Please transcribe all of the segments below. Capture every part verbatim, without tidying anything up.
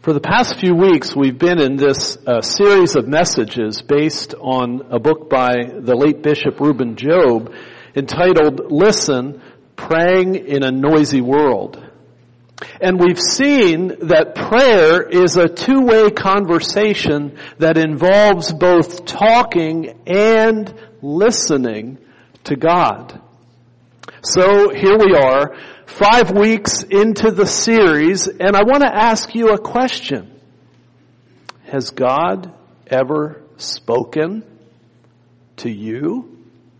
For the past few weeks, we've been in this uh, series of messages based on a book by the late Bishop Reuben Job entitled, Listen, Praying in a Noisy World. And we've seen that prayer is a two-way conversation that involves both talking and listening to God. So here we are, five weeks into the series, and I want to ask you a question. Has God ever spoken to you?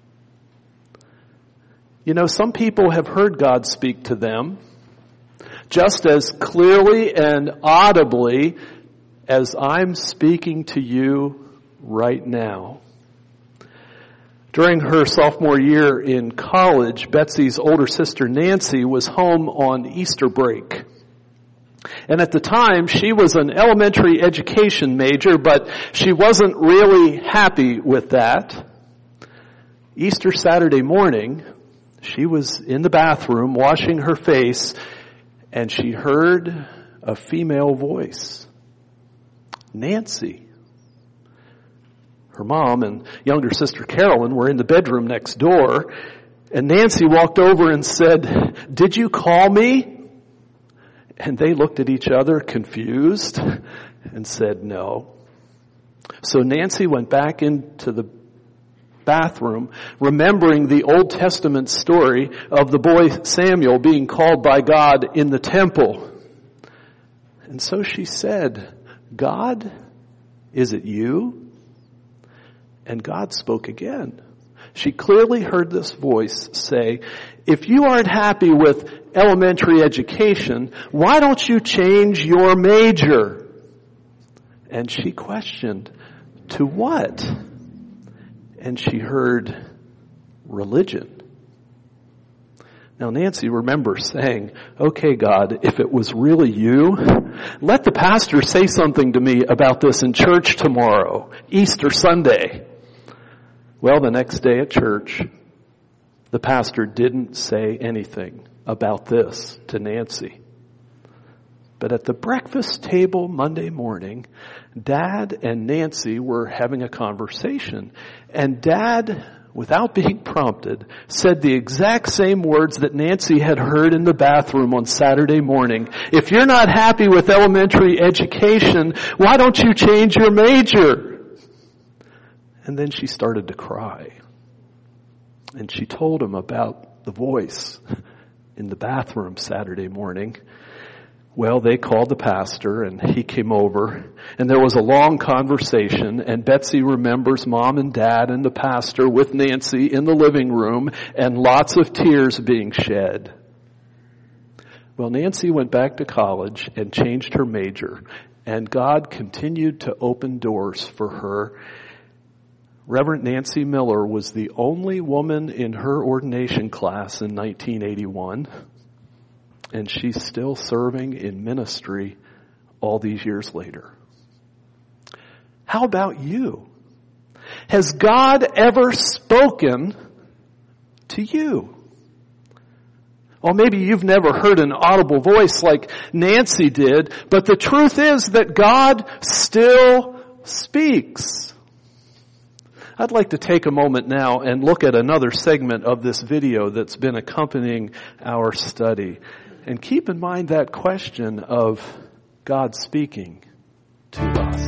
You know, some people have heard God speak to them just as clearly and audibly as I'm speaking to you right now. During her sophomore year in college, Betsy's older sister Nancy was home on Easter break. And at the time, she was an elementary education major, but she wasn't really happy with that. Easter Saturday morning, she was in the bathroom washing her face, and she heard a female voice. Nancy. Her mom and younger sister Carolyn were in the bedroom next door, and Nancy walked over and said, "Did you call me?" And they looked at each other confused and said no. So Nancy went back into the bathroom, remembering the Old Testament story of the boy Samuel being called by God in the temple. And so she said, "God, is it you?" And God spoke again. She clearly heard this voice say, "If you aren't happy with elementary education, why don't you change your major?" And she questioned, "To what?" And she heard, "Religion." Now Nancy remembers saying, "Okay, God, if it was really you, let the pastor say something to me about this in church tomorrow, Easter Sunday." Well, the next day at church, the pastor didn't say anything about this to Nancy. But at the breakfast table Monday morning, Dad and Nancy were having a conversation. And Dad, without being prompted, said the exact same words that Nancy had heard in the bathroom on Saturday morning. "If you're not happy with elementary education, why don't you change your major?" And then she started to cry. And she told him about the voice in the bathroom Saturday morning. Well, they called the pastor and he came over and there was a long conversation, and Betsy remembers Mom and Dad and the pastor with Nancy in the living room and lots of tears being shed. Well, Nancy went back to college and changed her major, and God continued to open doors for her. Reverend Nancy Miller was the only woman in her ordination class in nineteen eighty-one, and she's still serving in ministry all these years later. How about you? Has God ever spoken to you? Well, maybe you've never heard an audible voice like Nancy did, but the truth is that God still speaks. I'd like to take a moment now and look at another segment of this video that's been accompanying our study. And keep in mind that question of God speaking to us.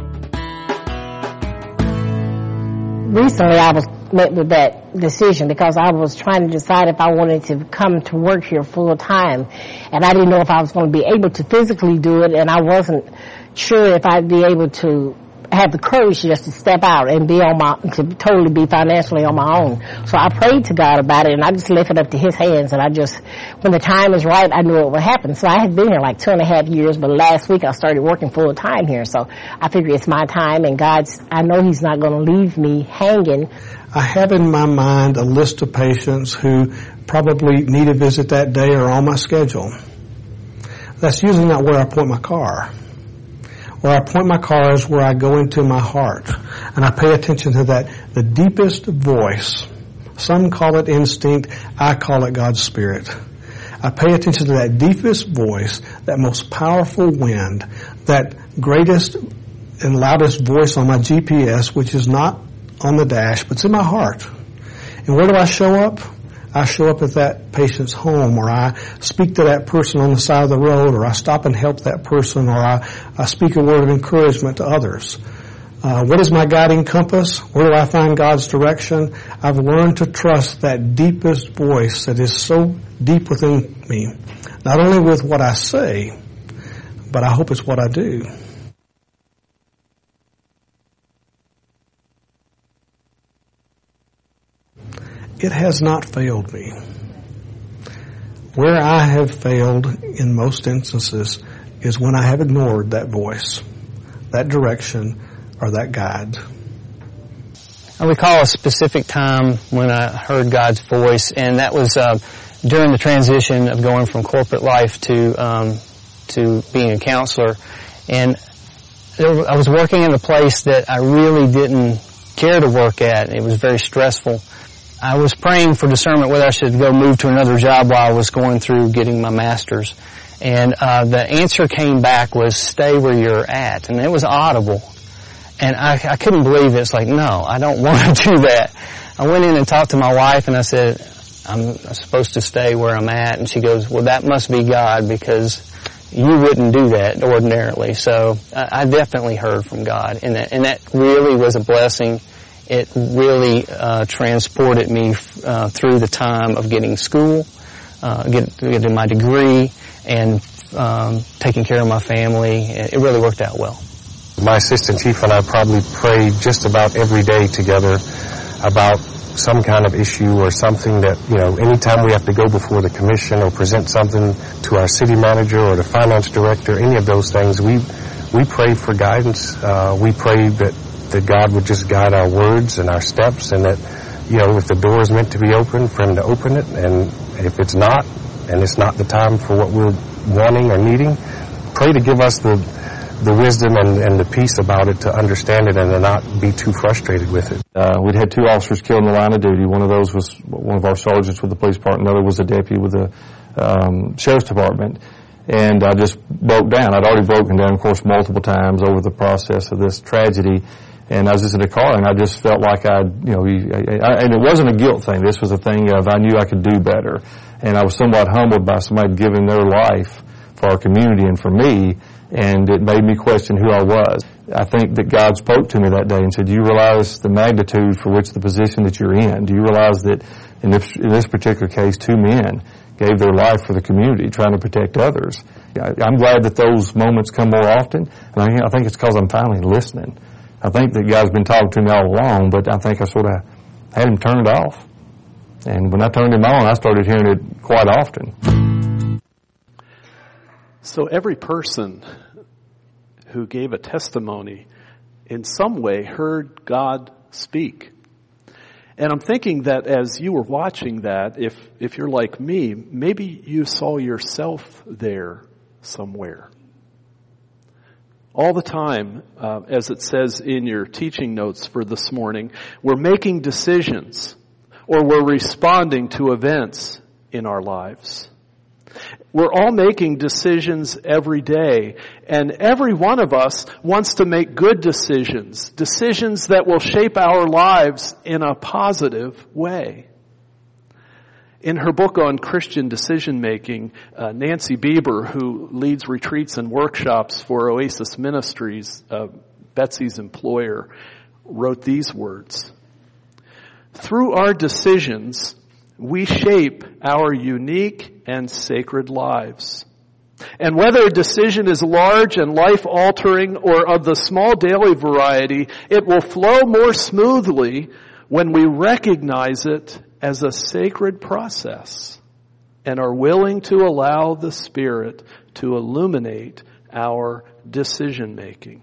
Recently I was met with that decision because I was trying to decide if I wanted to come to work here full time. And I didn't know if I was going to be able to physically do it, and I wasn't sure if I'd be able to have the courage just to step out and be on my, to totally be financially on my own. So I prayed to God about it, and I just left it up to His hands, and I just, when the time is right, I knew it would happen. So I had been here like two and a half years, but last week I started working full time here. So I figure it's my time, and God's, I know He's not going to leave me hanging. I have in my mind a list of patients who probably need a visit that day or on my schedule. That's usually not where I point my car. Where I point my car is where I go into my heart, and I pay attention to that, the deepest voice. Some call it instinct, I call it God's Spirit. I pay attention to that deepest voice, that most powerful wind, that greatest and loudest voice on my G P S, which is not on the dash, but it's in my heart. And where do I show up? I show up at that patient's home, or I speak to that person on the side of the road, or I stop and help that person, or I, I speak a word of encouragement to others. Uh, what is my guiding compass? Where do I find God's direction? I've learned to trust that deepest voice that is so deep within me, not only with what I say, but I hope it's what I do. It has not failed me. Where I have failed in most instances is when I have ignored that voice, that direction, or that guide. I recall a specific time when I heard God's voice, and that was uh, during the transition of going from corporate life to um, to being a counselor. And I was working in a place that I really didn't care to work at. It was very stressful. I was praying for discernment whether I should go move to another job while I was going through getting my master's. And uh, the answer came back was, stay where you're at. And it was audible. And I, I couldn't believe it. It's like, no, I don't want to do that. I went in and talked to my wife, and I said, I'm supposed to stay where I'm at. And she goes, well, that must be God, because you wouldn't do that ordinarily. So I, I definitely heard from God. And that, and that really was a blessing. It really uh, transported me uh, through the time of getting school, uh, get, getting my degree, and um, taking care of my family. It really worked out well. My assistant chief and I probably pray just about every day together about some kind of issue or something that, you know, anytime we have to go before the commission or present something to our city manager or the finance director, any of those things, we we pray for guidance. Uh, we pray that, that God would just guide our words and our steps, and that, you know, if the door is meant to be open, for Him to open it, and if it's not, and it's not the time for what we're wanting or needing, pray to give us the the wisdom and, and the peace about it to understand it and to not be too frustrated with it. Uh, we'd had two officers killed in the line of duty. One of those was one of our sergeants with the police department. Another was a deputy with the um, sheriff's department. And I just broke down. I'd already broken down, of course, multiple times over the process of this tragedy. And I was just in the car, and I just felt like I'd, you know, I, I, and it wasn't a guilt thing. This was a thing of I knew I could do better. And I was somewhat humbled by somebody giving their life for our community and for me. And it made me question who I was. I think that God spoke to me that day and said, do you realize the magnitude for which the position that you're in? Do you realize that in this, in this particular case, two men gave their life for the community, trying to protect others? I'm glad that those moments come more often, and I think it's because I'm finally listening. I think that God's been talking to me all along, but I think I sort of had Him turned off. And when I turned Him on, I started hearing it quite often. So every person who gave a testimony in some way heard God speak. And I'm thinking that as you were watching that, if, if you're like me, maybe you saw yourself there somewhere. All the time, uh, as it says in your teaching notes for this morning, we're making decisions or we're responding to events in our lives. We're all making decisions every day, and every one of us wants to make good decisions, decisions that will shape our lives in a positive way. In her book on Christian decision-making, uh, Nancy Bieber, who leads retreats and workshops for Oasis Ministries, uh, Betsy's employer, wrote these words. Through our decisions, we shape our unique and sacred lives. And whether a decision is large and life-altering or of the small daily variety, it will flow more smoothly when we recognize it as a sacred process and are willing to allow the Spirit to illuminate our decision-making.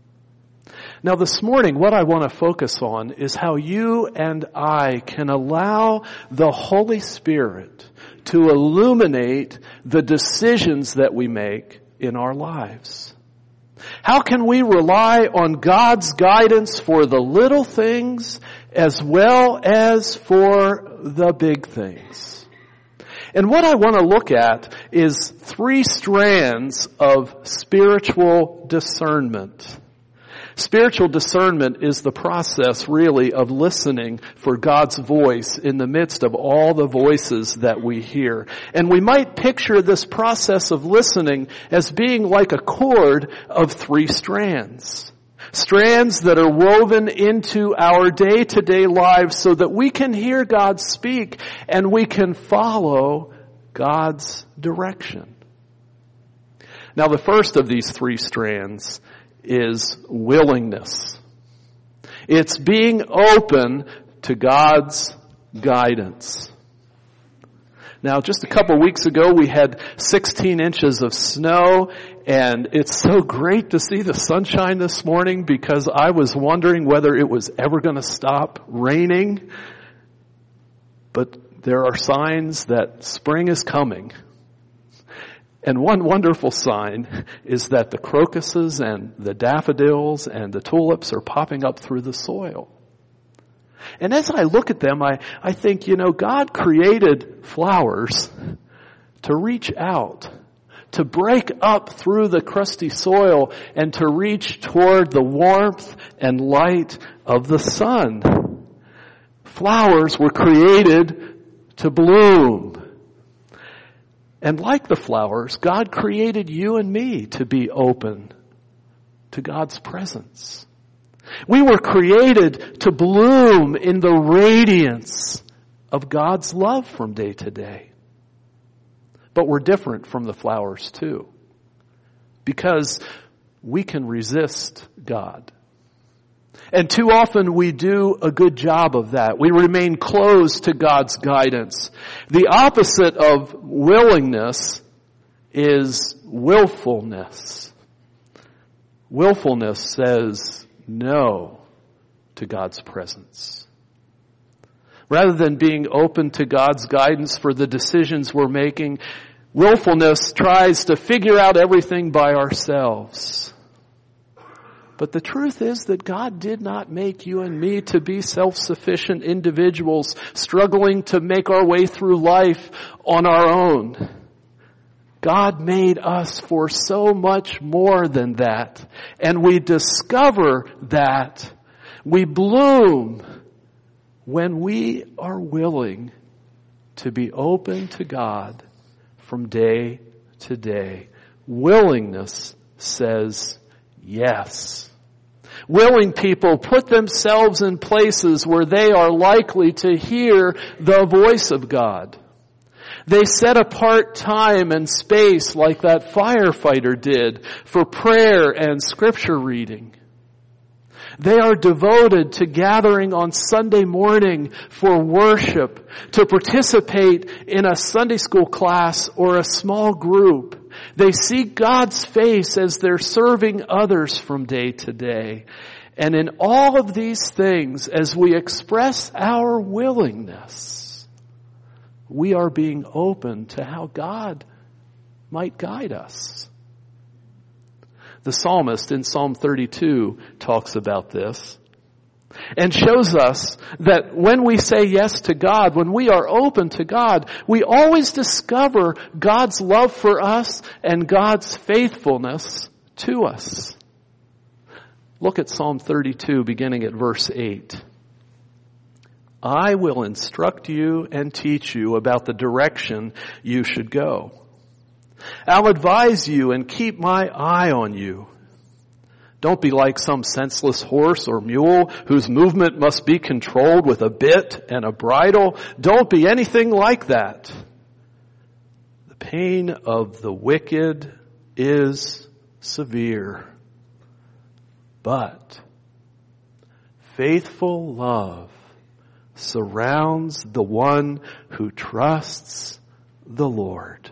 Now this morning, what I want to focus on is how you and I can allow the Holy Spirit to illuminate the decisions that we make in our lives. How can we rely on God's guidance for the little things as well as for the big things? And what I want to look at is three strands of spiritual discernment. Spiritual discernment is the process, really, of listening for God's voice in the midst of all the voices that we hear. And we might picture this process of listening as being like a cord of three strands. Strands that are woven into our day-to-day lives so that we can hear God speak and we can follow God's direction. Now, the first of these three strands is willingness. It's being open to God's guidance. Now, just a couple of weeks ago, we had sixteen inches of snow, and it's so great to see the sunshine this morning because I was wondering whether it was ever going to stop raining. But there are signs that spring is coming. And one wonderful sign is that the crocuses and the daffodils and the tulips are popping up through the soil. And as I look at them, I, I think, you know, God created flowers to reach out, to break up through the crusty soil and to reach toward the warmth and light of the sun. Flowers were created to bloom. And like the flowers, God created you and me to be open to God's presence. We were created to bloom in the radiance of God's love from day to day. But we're different from the flowers too, because we can resist God. And too often we do a good job of that. We remain closed to God's guidance. The opposite of willingness is willfulness. Willfulness says no to God's presence. Rather than being open to God's guidance for the decisions we're making, willfulness tries to figure out everything by ourselves. But the truth is that God did not make you and me to be self-sufficient individuals struggling to make our way through life on our own. God made us for so much more than that. And we discover that we bloom when we are willing to be open to God from day to day. Willingness says yes. Willing people put themselves in places where they are likely to hear the voice of God. They set apart time and space like that firefighter did for prayer and scripture reading. They are devoted to gathering on Sunday morning for worship, to participate in a Sunday school class or a small group. They seek God's face as they're serving others from day to day. And in all of these things, as we express our willingness, we are being open to how God might guide us. The psalmist in Psalm thirty-two talks about this and shows us that when we say yes to God, when we are open to God, we always discover God's love for us and God's faithfulness to us. Look at Psalm thirty-two, beginning at verse eight. I will instruct you and teach you about the direction you should go. I'll advise you and keep my eye on you. Don't be like some senseless horse or mule whose movement must be controlled with a bit and a bridle. Don't be anything like that. The pain of the wicked is severe, but faithful love surrounds the one who trusts the Lord.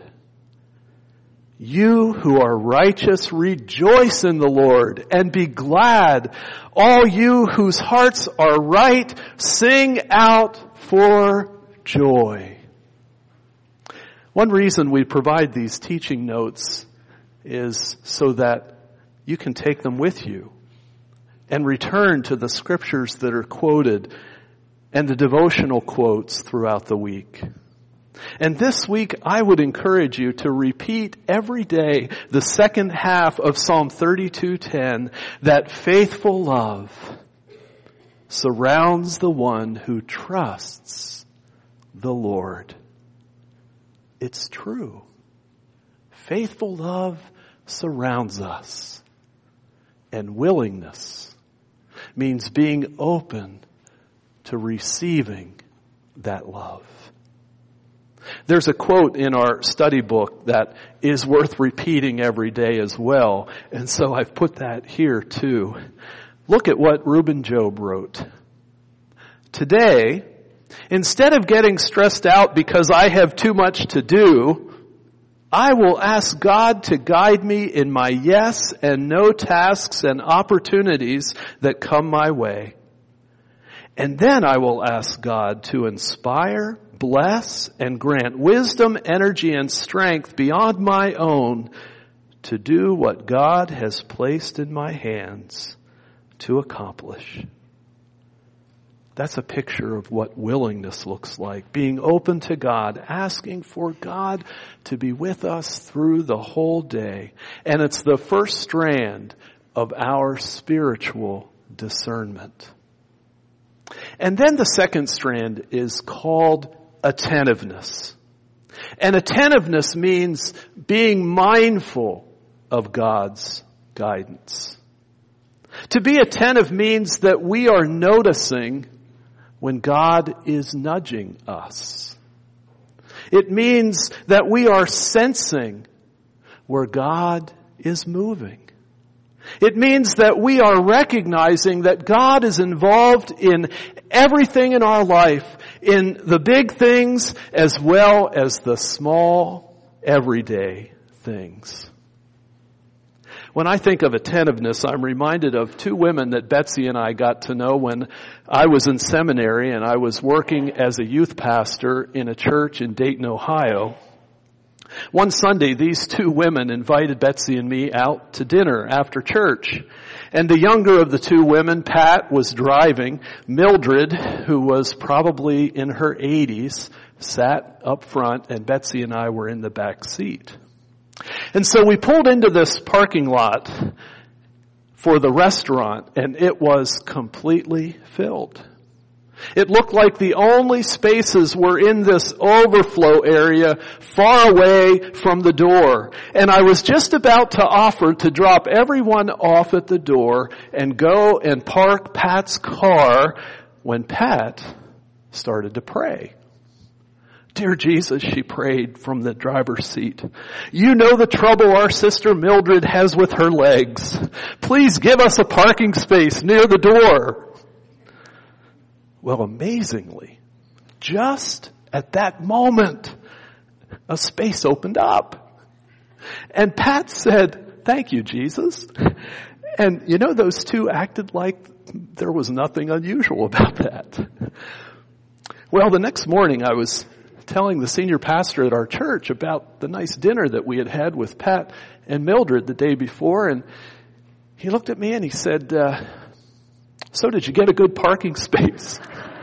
You who are righteous, rejoice in the Lord and be glad. All you whose hearts are right, sing out for joy. One reason we provide these teaching notes is so that you can take them with you and return to the scriptures that are quoted and the devotional quotes throughout the week. And this week, I would encourage you to repeat every day the second half of Psalm thirty-two ten, that faithful love surrounds the one who trusts the Lord. It's true. Faithful love surrounds us. And willingness means being open to receiving that love. There's a quote in our study book that is worth repeating every day as well, and so I've put that here too. Look at what Reuben Job wrote. Today, instead of getting stressed out because I have too much to do, I will ask God to guide me in my yes and no tasks and opportunities that come my way. And then I will ask God to inspire, bless, and grant wisdom, energy, and strength beyond my own to do what God has placed in my hands to accomplish. That's a picture of what willingness looks like. Being open to God, asking for God to be with us through the whole day. And it's the first strand of our spiritual discernment. And then the second strand is called attentiveness. And attentiveness means being mindful of God's guidance. To be attentive means that we are noticing when God is nudging us. It means that we are sensing where God is moving. It means that we are recognizing that God is involved in everything in our life, in the big things as well as the small, everyday things. When I think of attentiveness, I'm reminded of two women that Betsy and I got to know when I was in seminary and I was working as a youth pastor in a church in Dayton, Ohio. One Sunday, these two women invited Betsy and me out to dinner after church. And the younger of the two women, Pat, was driving. Mildred, who was probably in her eighties, sat up front, and Betsy and I were in the back seat. And so we pulled into this parking lot for the restaurant, and it was completely filled. It looked like the only spaces were in this overflow area far away from the door. And I was just about to offer to drop everyone off at the door and go and park Pat's car when Pat started to pray. Dear Jesus, she prayed from the driver's seat. You know the trouble our sister Mildred has with her legs. Please give us a parking space near the door. Well, amazingly, just at that moment, a space opened up. And Pat said, thank you, Jesus. And you know, those two acted like there was nothing unusual about that. Well, the next morning I was telling the senior pastor at our church about the nice dinner that we had had with Pat and Mildred the day before, and he looked at me and he said, uh, so did you get a good parking space?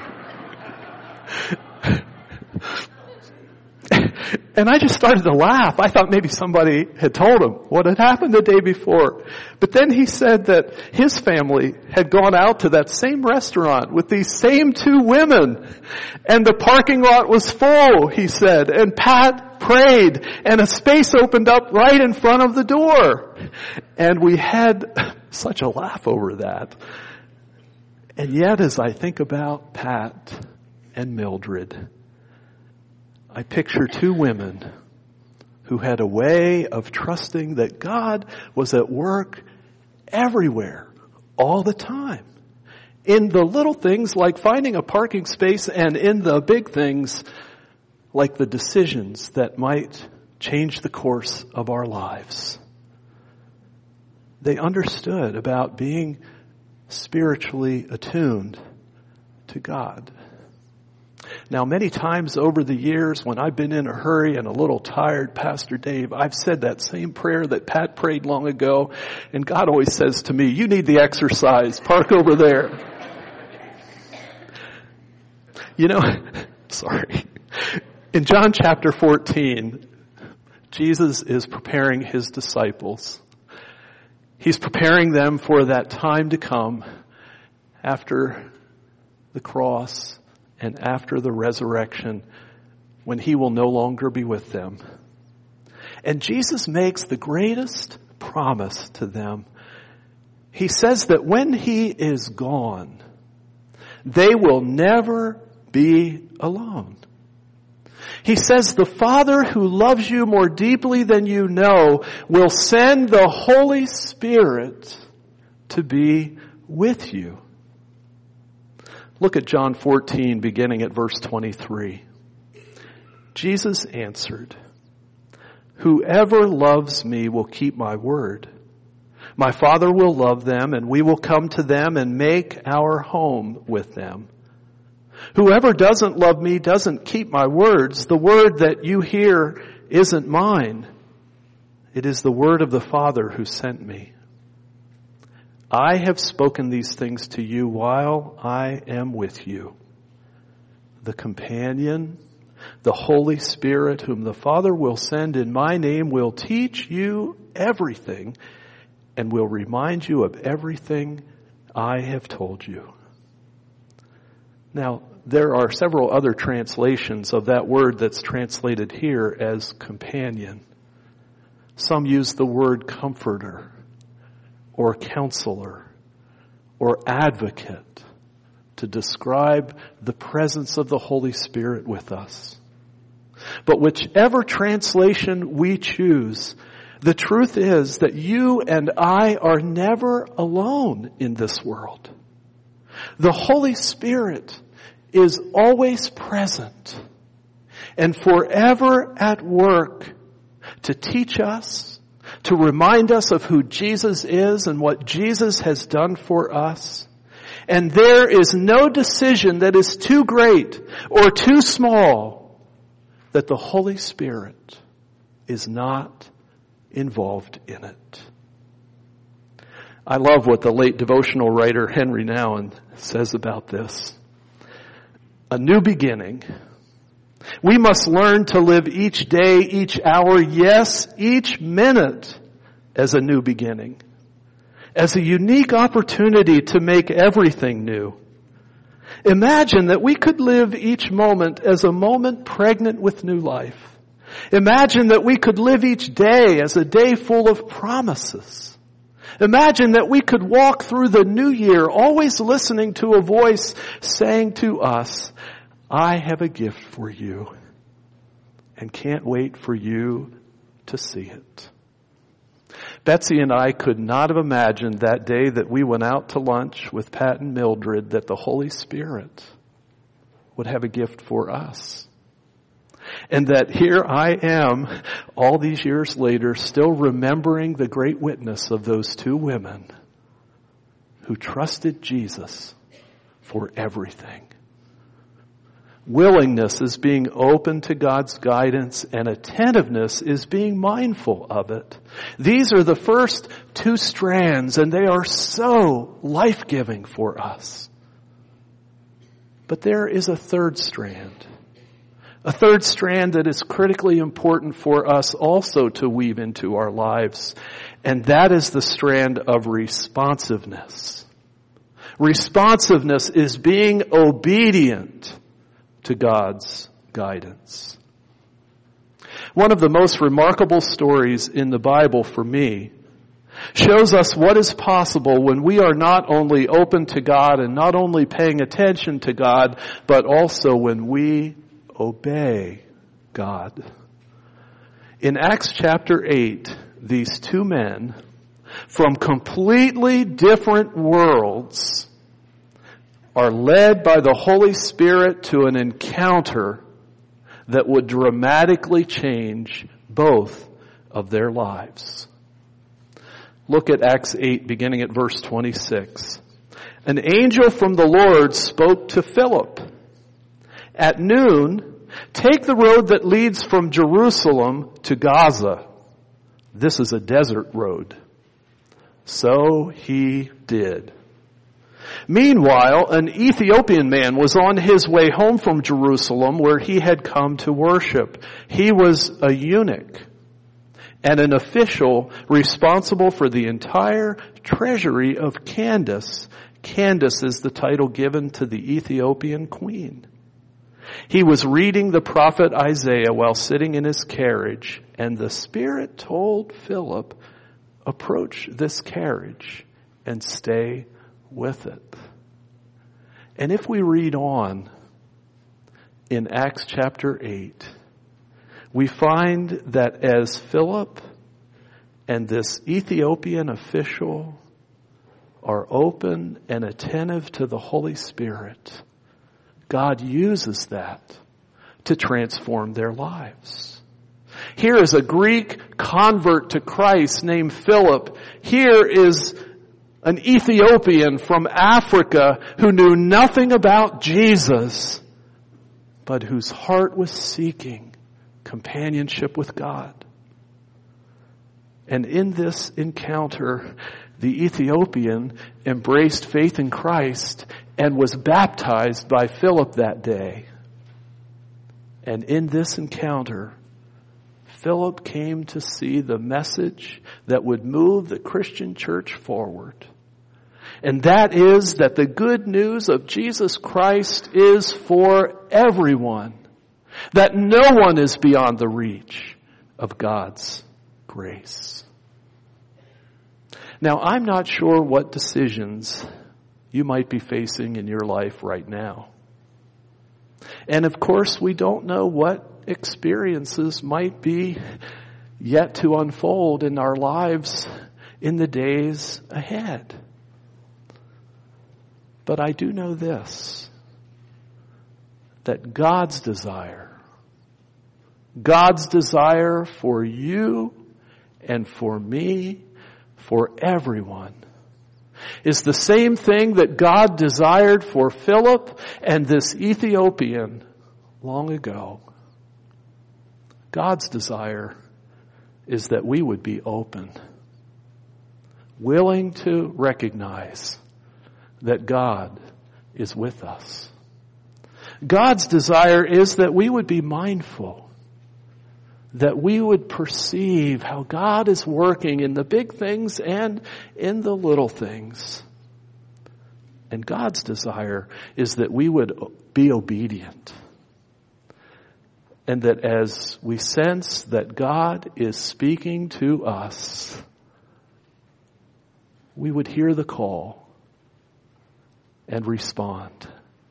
And I just started to laugh. I thought maybe somebody had told him what had happened the day before. But then he said that his family had gone out to that same restaurant with these same two women. And the parking lot was full, he said. And Pat prayed and a space opened up right in front of the door. And we had such a laugh over that. And yet as I think about Pat and Mildred, I picture two women who had a way of trusting that God was at work everywhere, all the time. In the little things like finding a parking space, and in the big things like the decisions that might change the course of our lives. They understood about being spiritually attuned to God. Now, many times over the years when I've been in a hurry and a little tired, Pastor Dave, I've said that same prayer that Pat prayed long ago, and God always says to me, you need the exercise, park over there. You know, sorry. In John chapter fourteen, Jesus is preparing his disciples. He's preparing them for that time to come after the cross and after the resurrection, when he will no longer be with them. And Jesus makes the greatest promise to them. He says that when he is gone, they will never be alone. He says, the Father who loves you more deeply than you know will send the Holy Spirit to be with you. Look at John fourteen, beginning at verse twenty-three. Jesus answered, whoever loves me will keep my word. My Father will love them, and we will come to them and make our home with them. Whoever doesn't love me doesn't keep my words. The word that you hear isn't mine. It is the word of the Father who sent me. I have spoken these things to you while I am with you. The companion, the Holy Spirit, whom the Father will send in my name, will teach you everything and will remind you of everything I have told you. Now, there are several other translations of that word that's translated here as companion. Some use the word comforter or counselor or advocate to describe the presence of the Holy Spirit with us. But whichever translation we choose, the truth is that you and I are never alone in this world. The Holy Spirit is always present and forever at work to teach us, to remind us of who Jesus is and what Jesus has done for us. And there is no decision that is too great or too small that the Holy Spirit is not involved in it. I love what the late devotional writer Henry Nouwen says about this. A new beginning. We must learn to live each day, each hour, yes, each minute as a new beginning, as a unique opportunity to make everything new. Imagine that we could live each moment as a moment pregnant with new life. Imagine that we could live each day as a day full of promises. Imagine that we could walk through the new year always listening to a voice saying to us, I have a gift for you and can't wait for you to see it. Betsy and I could not have imagined that day that we went out to lunch with Pat and Mildred that the Holy Spirit would have a gift for us. And that here I am, all these years later, still remembering the great witness of those two women who trusted Jesus for everything. Willingness is being open to God's guidance, and attentiveness is being mindful of it. These are the first two strands, and they are so life-giving for us. But there is a third strand. A third strand that is critically important for us also to weave into our lives, and that is the strand of responsiveness. Responsiveness is being obedient to God's guidance. One of the most remarkable stories in the Bible for me shows us what is possible when we are not only open to God and not only paying attention to God, but also when we obey God. In Acts chapter eight, these two men from completely different worlds are led by the Holy Spirit to an encounter that would dramatically change both of their lives. Look at Acts eight, beginning at verse twenty-six. An angel from the Lord spoke to Philip. At noon, take the road that leads from Jerusalem to Gaza. This is a desert road. So he did. Meanwhile, an Ethiopian man was on his way home from Jerusalem where he had come to worship. He was a eunuch and an official responsible for the entire treasury of Candace. Candace is the title given to the Ethiopian queen. He was reading the prophet Isaiah while sitting in his carriage, and the Spirit told Philip, approach this carriage and stay with it. And if we read on in Acts chapter eight, we find that as Philip and this Ethiopian official are open and attentive to the Holy Spirit, God uses that to transform their lives. Here is a Greek convert to Christ named Philip. Here is an Ethiopian from Africa who knew nothing about Jesus, but whose heart was seeking companionship with God. And in this encounter, the Ethiopian embraced faith in Christ and was baptized by Philip that day. And in this encounter, Philip came to see the message that would move the Christian church forward. And that is that the good news of Jesus Christ is for everyone. That no one is beyond the reach of God's grace. Now, I'm not sure what decisions you might be facing in your life right now. And of course, we don't know what experiences might be yet to unfold in our lives in the days ahead. But I do know this, that God's desire, God's desire for you and for me, for everyone, is the same thing that God desired for Philip and this Ethiopian long ago. God's desire is that we would be open, willing to recognize that God is with us. God's desire is that we would be mindful, that we would perceive how God is working in the big things and in the little things. And God's desire is that we would be obedient. And that as we sense that God is speaking to us, we would hear the call and respond.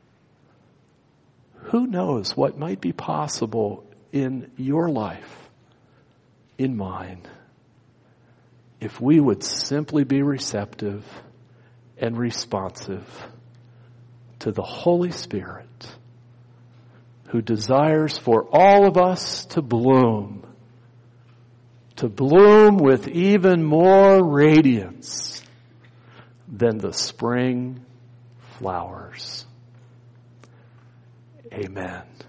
Who knows what might be possible in your life, in mine, if we would simply be receptive and responsive to the Holy Spirit, who desires for all of us to bloom, to bloom with even more radiance than the spring flowers. Amen.